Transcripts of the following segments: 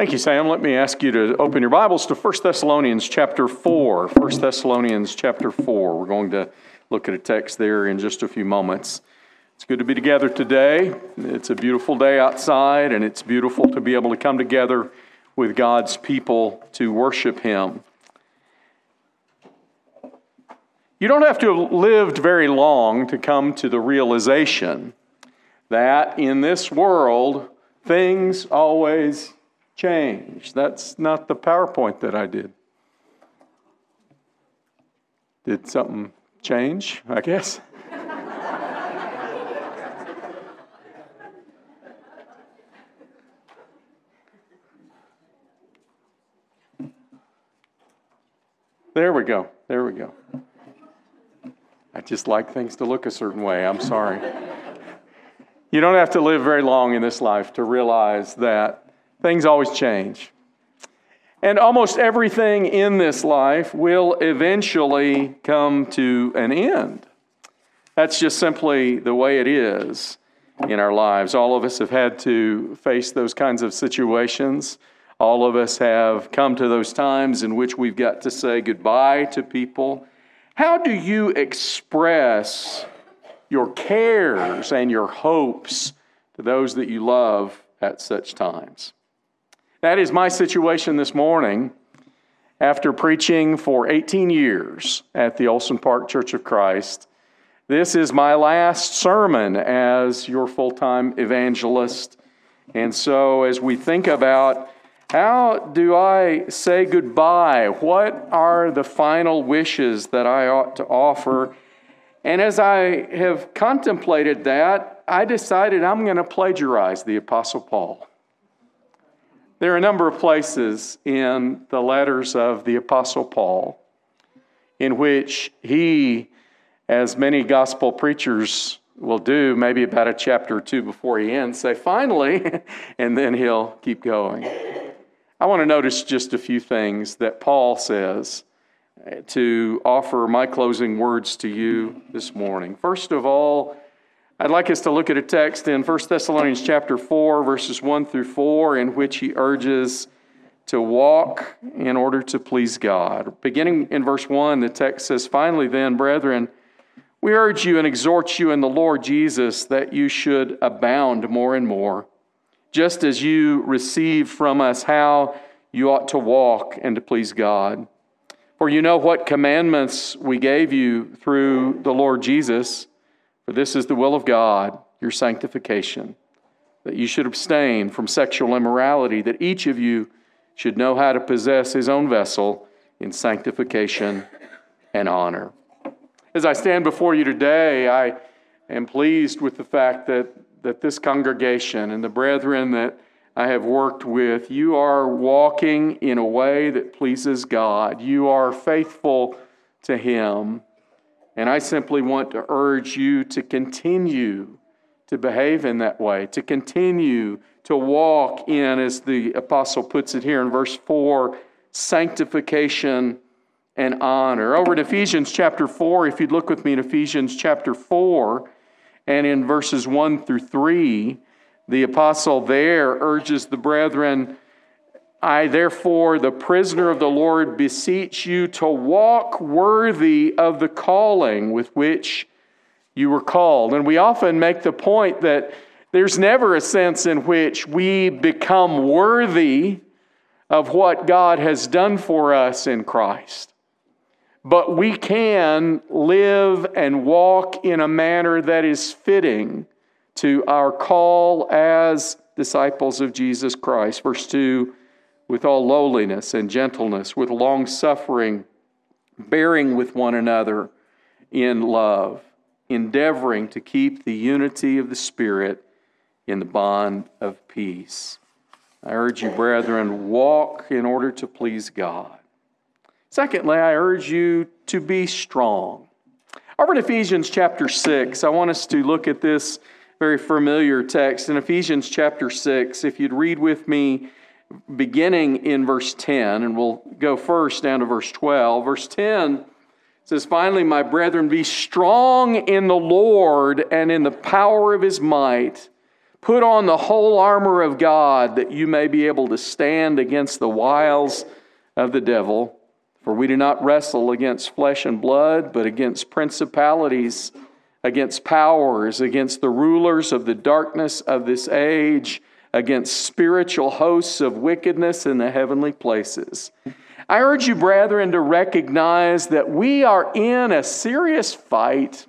Thank you, Sam. Let me ask you to open your Bibles to 1 Thessalonians chapter 4. 1 Thessalonians chapter 4. We're going to look at a text there in just a few moments. It's good to be together today. It's a beautiful day outside, and it's beautiful to be able to come together with God's people to worship Him. You don't have to have lived very long to come to the realization that in this world, things always change. That's not the PowerPoint that I did. Did something change, I guess? There we go. There we go. I just like things to look a certain way. I'm sorry. You don't have to live very long in this life to realize that things always change. And almost everything in this life will eventually come to an end. That's just simply the way it is in our lives. All of us have had to face those kinds of situations. All of us have come to those times in which we've got to say goodbye to people. How do you express your cares and your hopes to those that you love at such times? That is my situation this morning after preaching for 18 years at the Olson Park Church of Christ. This is my last sermon as your full-time evangelist. And so as we think about how do I say goodbye, what are the final wishes that I ought to offer? And as I have contemplated that, I decided I'm going to plagiarize the Apostle Paul. There are a number of places in the letters of the Apostle Paul in which he, as many gospel preachers will do, maybe about a chapter or two before he ends, say, finally, and then he'll keep going. I want to notice just a few things that Paul says to offer my closing words to you this morning. First of all, I'd like us to look at a text in 1 Thessalonians chapter 4, verses 1 through 4, in which he urges to walk in order to please God. Beginning in verse 1, the text says, finally then, brethren, we urge you and exhort you in the Lord Jesus that you should abound more and more, just as you received from us how you ought to walk and to please God. For you know what commandments we gave you through the Lord Jesus. For this is the will of God, your sanctification, that you should abstain from sexual immorality, that each of you should know how to possess his own vessel in sanctification and honor. As I stand before you today, I am pleased with the fact that this congregation and the brethren that I have worked with, you are walking in a way that pleases God. You are faithful to Him. And I simply want to urge you to continue to behave in that way, to continue to walk in, as the apostle puts it here in verse 4, sanctification and honor. Over in Ephesians chapter 4, if you'd look with me in Ephesians chapter 4, and in verses 1 through 3, the apostle there urges the brethren, I, therefore, the prisoner of the Lord, beseech you to walk worthy of the calling with which you were called. And we often make the point that there's never a sense in which we become worthy of what God has done for us in Christ. But we can live and walk in a manner that is fitting to our call as disciples of Jesus Christ. Verse 2, with all lowliness and gentleness, with long-suffering, bearing with one another in love, endeavoring to keep the unity of the Spirit in the bond of peace. I urge you, brethren, walk in order to please God. Secondly, I urge you to be strong. Over in Ephesians chapter 6, I want us to look at this very familiar text. In Ephesians chapter 6, if you'd read with me, beginning in verse 10, and we'll go first down to verse 12. Verse 10 says, finally, my brethren, be strong in the Lord and in the power of His might. Put on the whole armor of God, that you may be able to stand against the wiles of the devil. For we do not wrestle against flesh and blood, but against principalities, against powers, against the rulers of the darkness of this age, against spiritual hosts of wickedness in the heavenly places. I urge you, brethren, to recognize that we are in a serious fight.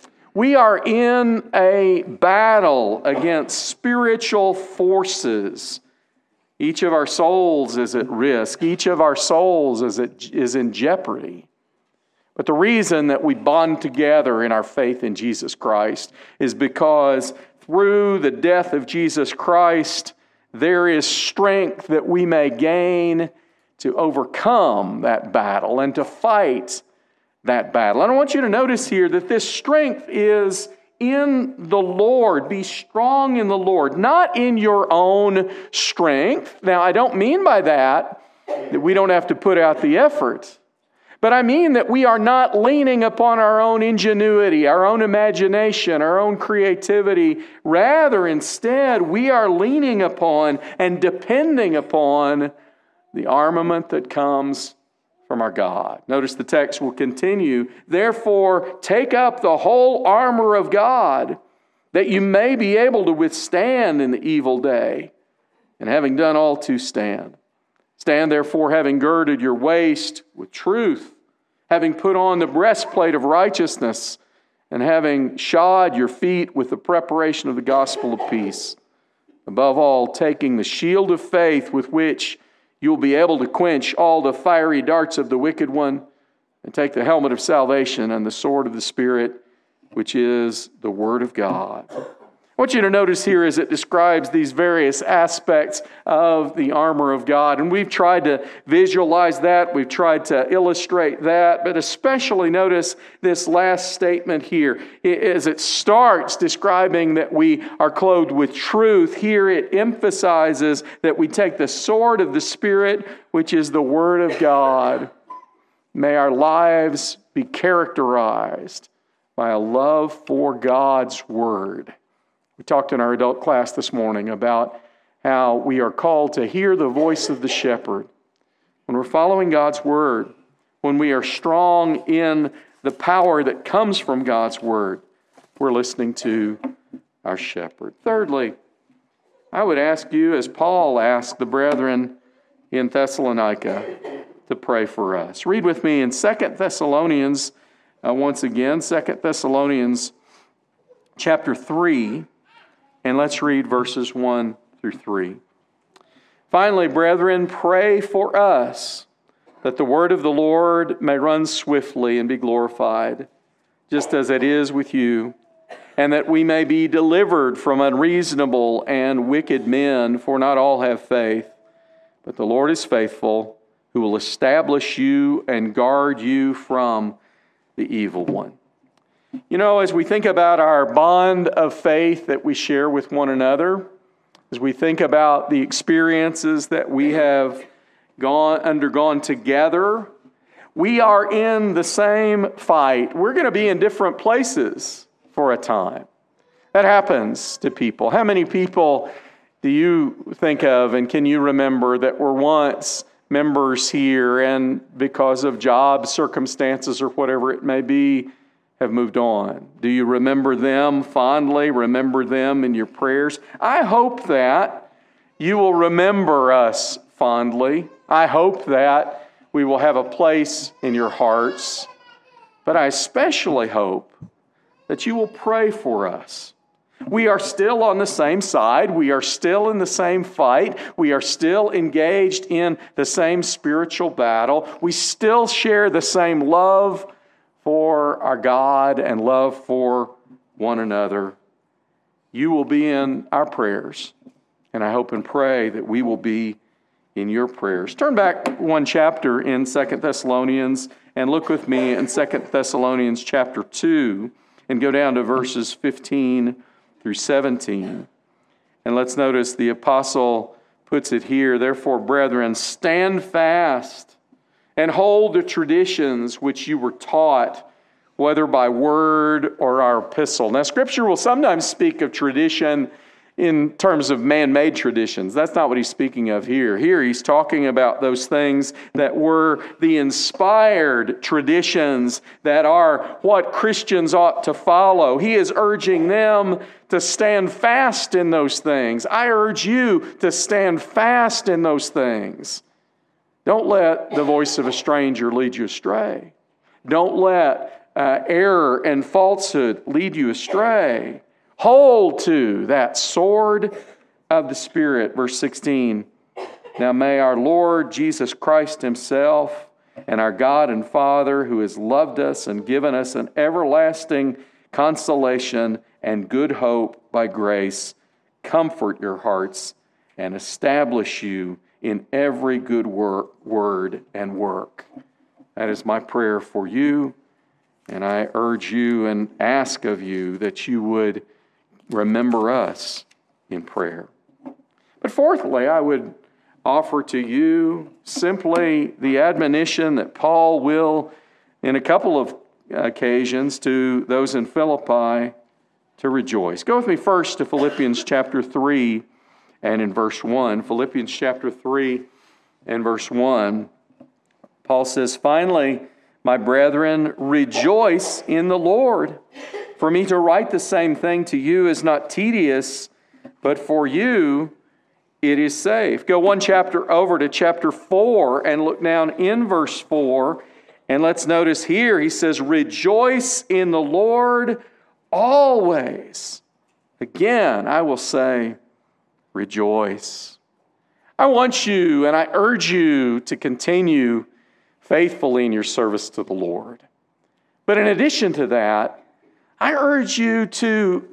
We are in a battle against spiritual forces. Each of our souls is at risk. Each of our souls is in jeopardy. But the reason that we bond together in our faith in Jesus Christ is because through the death of Jesus Christ, there is strength that we may gain to overcome that battle and to fight that battle. And I want you to notice here that this strength is in the Lord. Be strong in the Lord, not in your own strength. Now, I don't mean by that we don't have to put out the effort. But I mean that we are not leaning upon our own ingenuity, our own imagination, our own creativity. Rather, instead, we are leaning upon and depending upon the armament that comes from our God. Notice the text will continue. Therefore, take up the whole armor of God, that you may be able to withstand in the evil day, and having done all to stand. Stand therefore, having girded your waist with truth, having put on the breastplate of righteousness, and having shod your feet with the preparation of the gospel of peace. Above all, taking the shield of faith, with which you'll be able to quench all the fiery darts of the wicked one, and take the helmet of salvation and the sword of the Spirit, which is the Word of God. I want you to notice here as it describes these various aspects of the armor of God. And we've tried to visualize that. We've tried to illustrate that. But especially notice this last statement here. As it starts describing that we are clothed with truth, here it emphasizes that we take the sword of the Spirit, which is the Word of God. May our lives be characterized by a love for God's Word. We talked in our adult class this morning about how we are called to hear the voice of the shepherd. When we're following God's Word, when we are strong in the power that comes from God's Word, we're listening to our shepherd. Thirdly, I would ask you, as Paul asked the brethren in Thessalonica, to pray for us. Read with me in 2 Thessalonians, once again, 2 Thessalonians chapter 3, and let's read verses 1 through 3. Finally, brethren, pray for us, that the word of the Lord may run swiftly and be glorified, just as it is with you, and that we may be delivered from unreasonable and wicked men, for not all have faith. But the Lord is faithful, who will establish you and guard you from the evil one. You know, as we think about our bond of faith that we share with one another, as we think about the experiences that we have undergone together, we are in the same fight. We're going to be in different places for a time. That happens to people. How many people do you think of and can you remember that were once members here and because of job circumstances or whatever it may be, have moved on? Do you remember them fondly? Remember them in your prayers? I hope that you will remember us fondly. I hope that we will have a place in your hearts. But I especially hope that you will pray for us. We are still on the same side. We are still in the same fight. We are still engaged in the same spiritual battle. We still share the same love for our God and love for one another. You will be in our prayers, and I hope and pray that we will be in your prayers. Turn back one chapter in 2 Thessalonians and look with me in 2 Thessalonians chapter 2 and go down to verses 15 through 17. And let's notice the apostle puts it here, therefore, brethren, stand fast and hold the traditions which you were taught, whether by word or our epistle. Now, Scripture will sometimes speak of tradition in terms of man-made traditions. That's not what he's speaking of here. Here he's talking about those things that were the inspired traditions that are what Christians ought to follow. He is urging them to stand fast in those things. I urge you to stand fast in those things. Don't let the voice of a stranger lead you astray. Don't let error and falsehood lead you astray. Hold to that sword of the Spirit. Verse 16. Now may our Lord Jesus Christ himself and our God and Father, who has loved us and given us an everlasting consolation and good hope by grace, comfort your hearts and establish you in every good word and work. That is my prayer for you, and I urge you and ask of you that you would remember us in prayer. But fourthly, I would offer to you simply the admonition that Paul will, in a couple of occasions, to those in Philippi to rejoice. Go with me first to Philippians chapter 3 and in verse 1. Philippians chapter 3 and verse 1. Paul says, "Finally, my brethren, rejoice in the Lord. For me to write the same thing to you is not tedious, but for you it is safe." Go one chapter over to chapter 4 and look down in verse 4. And let's notice here, he says, "Rejoice in the Lord always." Again, I will say, rejoice. I want you and I urge you to continue faithfully in your service to the Lord. But in addition to that, I urge you to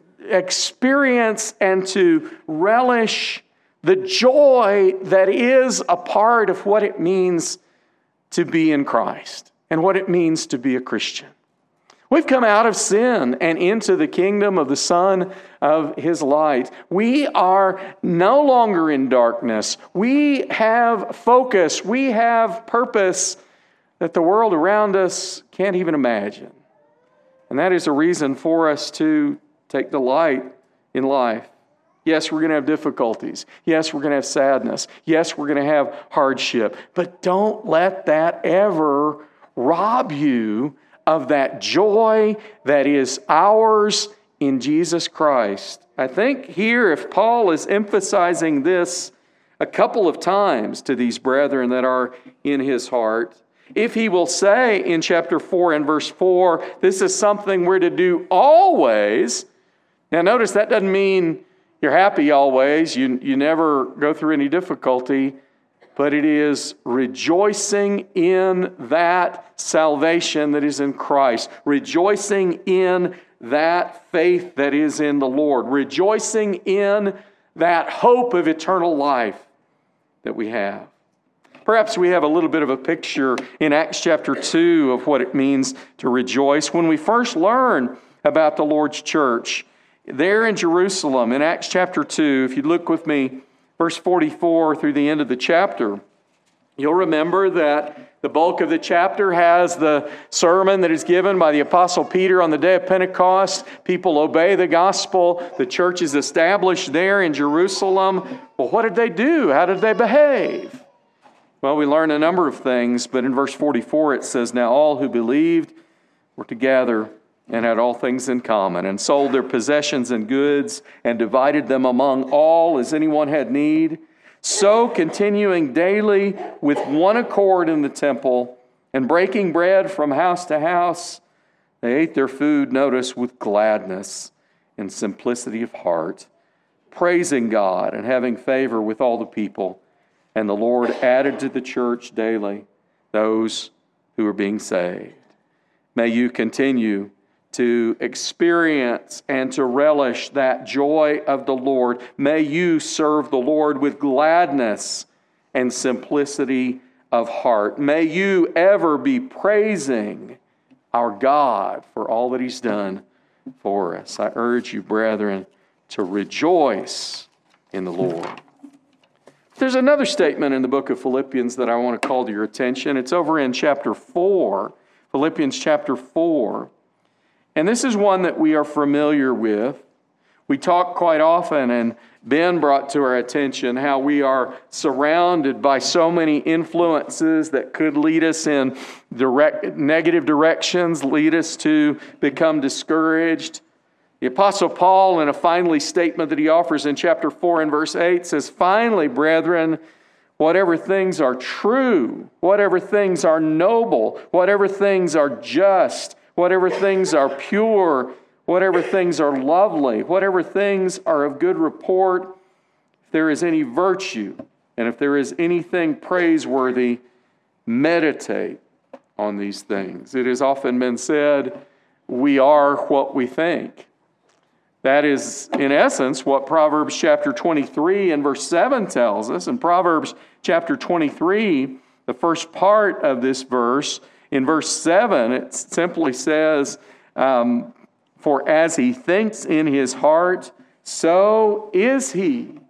experience and to relish the joy that is a part of what it means to be in Christ and what it means to be a Christian. We've come out of sin and into the kingdom of the Son of His light. We are no longer in darkness. We have focus. We have purpose that the world around us can't even imagine. And that is a reason for us to take delight in life. Yes, we're going to have difficulties. Yes, we're going to have sadness. Yes, we're going to have hardship. But don't let that ever rob you of that joy that is ours in Jesus Christ. I think here, if Paul is emphasizing this a couple of times to these brethren that are in his heart, if he will say in chapter 4 and verse 4, this is something we're to do always. Now notice that doesn't mean you're happy always. You never go through any difficulty. But it is rejoicing in that salvation that is in Christ. Rejoicing in that faith that is in the Lord. Rejoicing in that hope of eternal life that we have. Perhaps we have a little bit of a picture in Acts chapter 2 of what it means to rejoice. When we first learn about the Lord's church, there in Jerusalem, in Acts chapter 2, if you look with me, verse 44 through the end of the chapter, you'll remember that the bulk of the chapter has the sermon that is given by the Apostle Peter on the day of Pentecost. People obey the gospel. The church is established there in Jerusalem. Well, what did they do? How did they behave? Well, we learn a number of things, but in verse 44 it says, "Now all who believed were together and had all things in common, and sold their possessions and goods, and divided them among all as anyone had need. So continuing daily with one accord in the temple, and breaking bread from house to house, they ate their food, notice, with gladness and simplicity of heart, praising God and having favor with all the people. And the Lord added to the church daily those who are being saved." May you continue to experience and to relish that joy of the Lord. May you serve the Lord with gladness and simplicity of heart. May you ever be praising our God for all that He's done for us. I urge you, brethren, to rejoice in the Lord. There's another statement in the book of Philippians that I want to call to your attention. It's over in chapter 4, Philippians chapter 4. And this is one that we are familiar with. We talk quite often, and Ben brought to our attention how we are surrounded by so many influences that could lead us in negative directions, lead us to become discouraged. The Apostle Paul, in a finally statement that he offers in chapter 4 and verse 8, says, "Finally, brethren, whatever things are true, whatever things are noble, whatever things are just, whatever things are pure, whatever things are lovely, whatever things are of good report, if there is any virtue, and if there is anything praiseworthy, meditate on these things." It has often been said, we are what we think. That is, in essence, what Proverbs chapter 23 and verse 7 tells us. In Proverbs chapter 23, the first part of this verse, in verse 7, it simply says, "For as he thinks in his heart, so is he."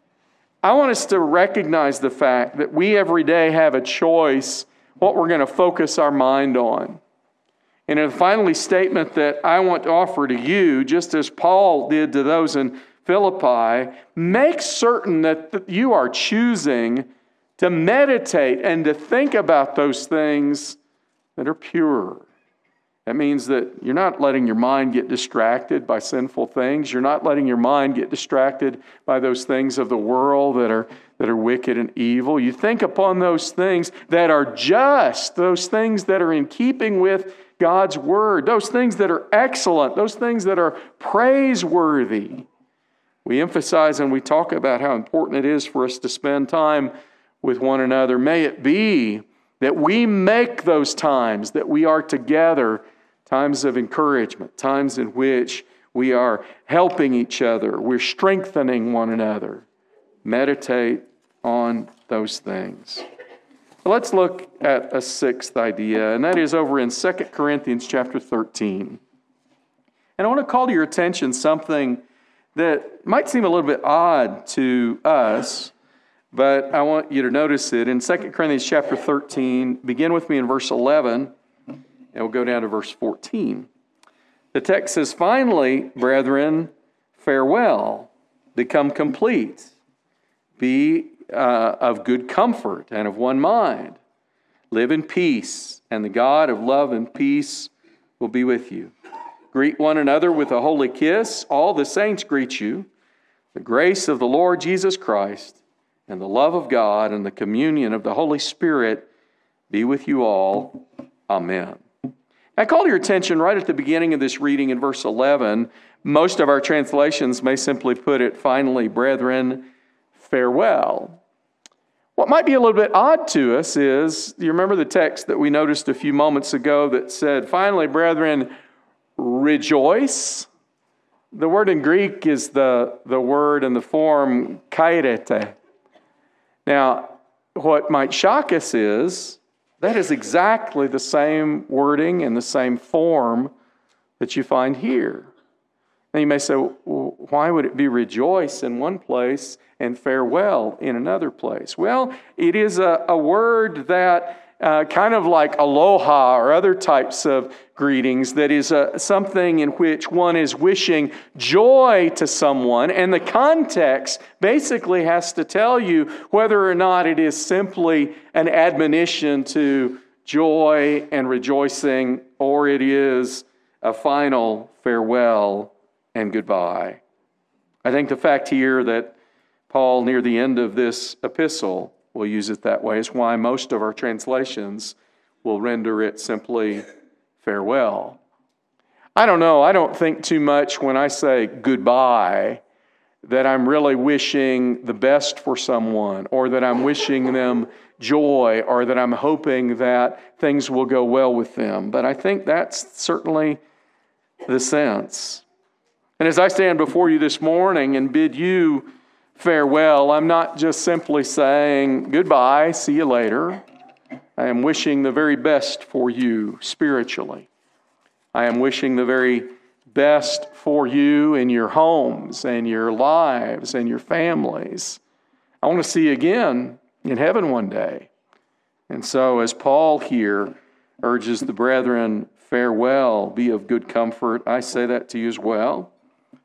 I want us to recognize the fact that we every day have a choice what we're going to focus our mind on. And in the finally statement that I want to offer to you, just as Paul did to those in Philippi, make certain that you are choosing to meditate and to think about those things that are pure. That means that you're not letting your mind get distracted by sinful things. You're not letting your mind get distracted by those things of the world that are wicked and evil. You think upon those things that are just, those things that are in keeping with God's Word, those things that are excellent, those things that are praiseworthy. We emphasize and we talk about how important it is for us to spend time with one another. May it be that we make those times that we are together times of encouragement, times in which we are helping each other, we're strengthening one another. Meditate on those things. Let's look at a sixth idea, and that is over in 2 Corinthians chapter 13. And I want to call to your attention something that might seem a little bit odd to us, but I want you to notice it. In 2 Corinthians chapter 13, begin with me in verse 11, and we'll go down to verse 14. The text says, "Finally, brethren, farewell, become complete, be of good comfort and of one mind. Live in peace, and the God of love and peace will be with you. Greet one another with a holy kiss. All the saints greet you. The grace of the Lord Jesus Christ and the love of God and the communion of the Holy Spirit be with you all. Amen." I call your attention right at the beginning of this reading in verse 11. Most of our translations may simply put it, "Finally, brethren, farewell." What might be a little bit odd to us is, you remember the text that we noticed a few moments ago that said, "Finally, brethren, rejoice"? The word in Greek is the word in the form kairete. Now, what might shock us is that is exactly the same wording and the same form that you find here. Now you may say, well, why would it be rejoice in one place and farewell in another place? Well, it is a word that kind of like aloha or other types of greetings, that is something in which one is wishing joy to someone, and the context basically has to tell you whether or not it is simply an admonition to joy and rejoicing, or it is a final farewell and goodbye. I think the fact here that Paul, near the end of this epistle, will use it that way is why most of our translations will render it simply farewell. I don't know. I don't think too much when I say goodbye that I'm really wishing the best for someone, or that I'm wishing them joy, or that I'm hoping that things will go well with them. But I think that's certainly the sense. And as I stand before you this morning and bid you farewell, I'm not just simply saying goodbye, see you later. I am wishing the very best for you spiritually. I am wishing the very best for you in your homes and your lives and your families. I want to see you again in heaven one day. And so as Paul here urges the brethren, farewell, be of good comfort, I say that to you as well.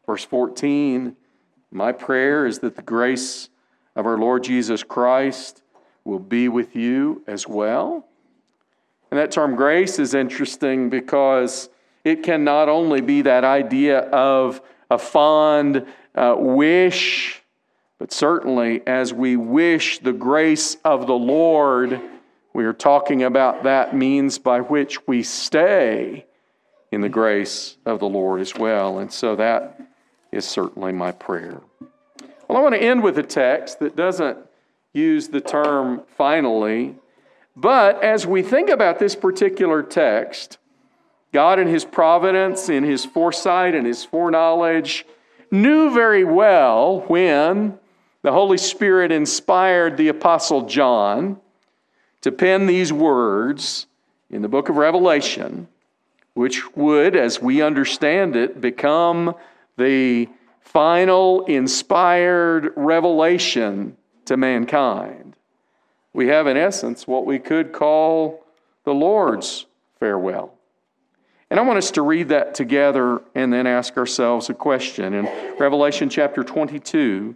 Verse 14, my prayer is that the grace of our Lord Jesus Christ will be with you as well. And that term grace is interesting because it can not only be that idea of a fond wish, but certainly as we wish the grace of the Lord, we are talking about that means by which we stay in the grace of the Lord as well. And so that is certainly my prayer. Well, I want to end with a text that doesn't use the term finally, but as we think about this particular text, God in His providence, in His foresight, and His foreknowledge, knew very well when the Holy Spirit inspired the Apostle John to pen these words in the book of Revelation, which would, as we understand it, become the final inspired revelation to mankind. We have, in essence, what we could call the Lord's farewell. And I want us to read that together and then ask ourselves a question. In Revelation chapter 22,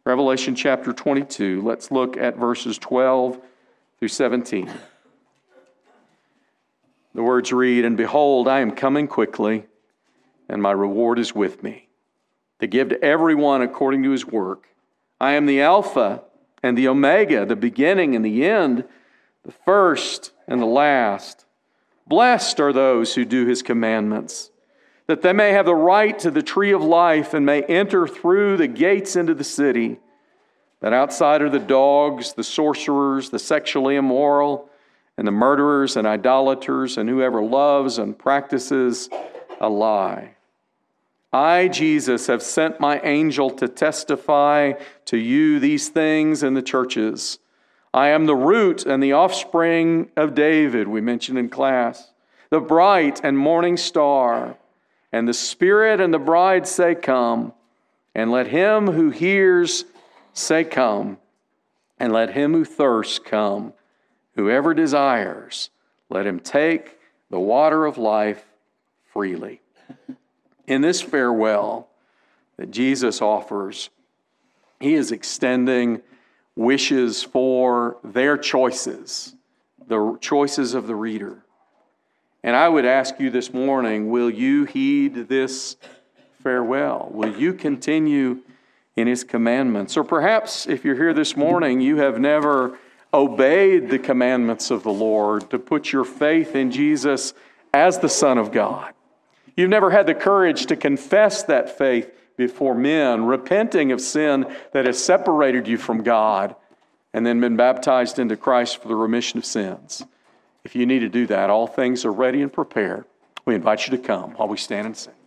let's look at verses 12 through 17. The words read, "And behold, I am coming quickly, and my reward is with me, to give to everyone according to his work. I am the Alpha and the Omega, the beginning and the end, the first and the last. Blessed are those who do his commandments, that they may have the right to the tree of life and may enter through the gates into the city. That outside are the dogs, the sorcerers, the sexually immoral, and the murderers and idolaters, and whoever loves and practices a lie. I, Jesus, have sent my angel to testify to you these things in the churches. I am the root and the offspring of David," we mentioned in class, "the bright and morning star. And the Spirit and the bride say, 'Come.' And let him who hears say, 'Come.' And let him who thirsts come. Whoever desires, let him take the water of life freely." In this farewell that Jesus offers, he is extending wishes for their choices, the choices of the reader. And I would ask you this morning, will you heed this farewell? Will you continue in his commandments? Or perhaps if you're here this morning, you have never obeyed the commandments of the Lord to put your faith in Jesus as the Son of God. You've never had the courage to confess that faith before men, repenting of sin that has separated you from God, and then been baptized into Christ for the remission of sins. If you need to do that, all things are ready and prepared. We invite you to come while we stand and sing.